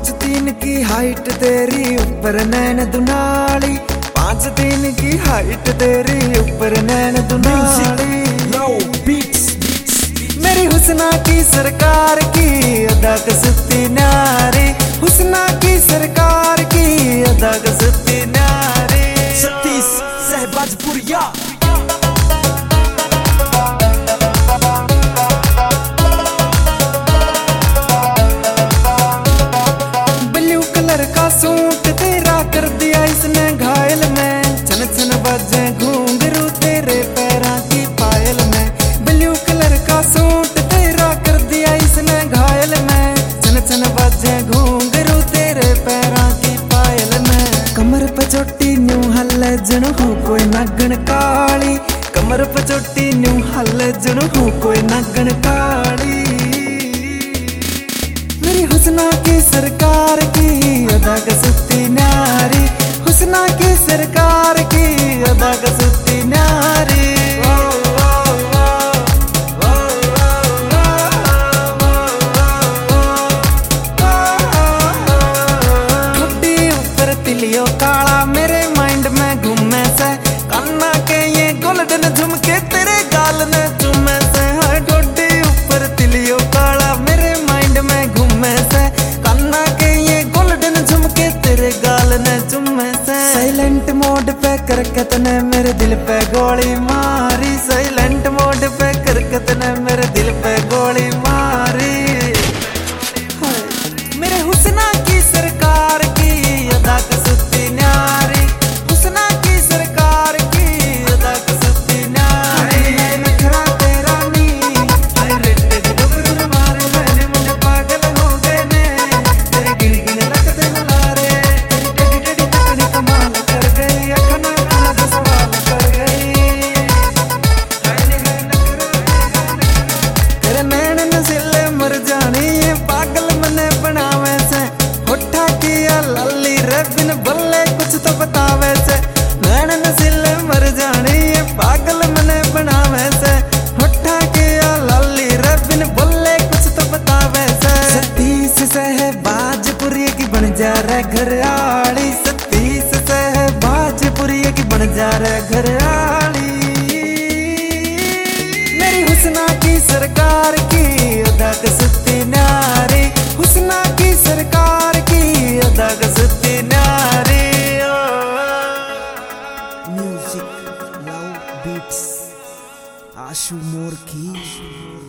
5'3" की हाइट तेरी, ऊपर नैन दुनाली। 5'3" की हाइट तेरी, ऊपर नैन दुनाली। मेरी हुस्ना की सरकार की अदा कसती नारी, हुस्ना की सरकार की अदा कसती नारी। सतीश सहबाजपुरिया। ब्लू कलर का सूट तेरा कर दिया इसने घायल में, छन छन बजे घूंघरू तेरे पैरों की पायल में। ब्लू कलर का सूट तेरा कर दिया इसने घायल में, छन छन बजे घूंघरू तेरे पैरों की पायल में। कमर पे चोटी न्यू हल्ले जणु हो कोई नागन काली, कमर पे चोटी न्यू हल्ले जणु हो कोई नागन काली। मेरी हुस्ना की सरकार की अदा कसती नारी, हुस्ना की सरकार की अदा कसती नारी। ठुड्डी ऊपर तिलियो काला मेरे माइंड में घूमे से, कान्ना के ये गोल्डन झुमके तेरे गाल ने चूमे से। ठुड्डी ऊपर तिलियो काला मेरे माइंड में घूमे से, कान्ना के ये गोल्डन झुमके तेरे गाल ने चूमे से। साइलेंट मोड पे करके तने मेरे दिल पे गोली मारी, साइलेंट मोड पे करके तने मेरे दिल पे गोली मारी। मेरे हुस्ना की सरकार की अदा कसती नारी, हुस्ना की सरकार की अदा कसती नारी। नखरा तेरा नी, हाय रेटे डबरू मारे मैंने मुझे पागल हो गए ने, तेरी गिन गिन लगते हुलारे, तेरी टेढ़ी तकनी कमाल कर गई, अखना खाना तो सवाल कर गई। तेरे नैन नसीले मर जानी है, पागल मने बनावे से। होठा किया लाली रे बिन बोले कुछ तो बतावे से, नैन नसीले मर जानी है, पागल मने बनावे से। होठा किया लाली रे बिन बोले कुछ तो बतावे से। सतीश सहबाजपुरी की बन जा रे घरआली, सतीश सहबाजपुरी की बन जा रे घरआली। मेरी हुस्ना की सरकार की अदा कसती नारी, हुस्ना की सरकार की अदा कसती नारी। म्यूजिक लव बीट्स आशु मोर की।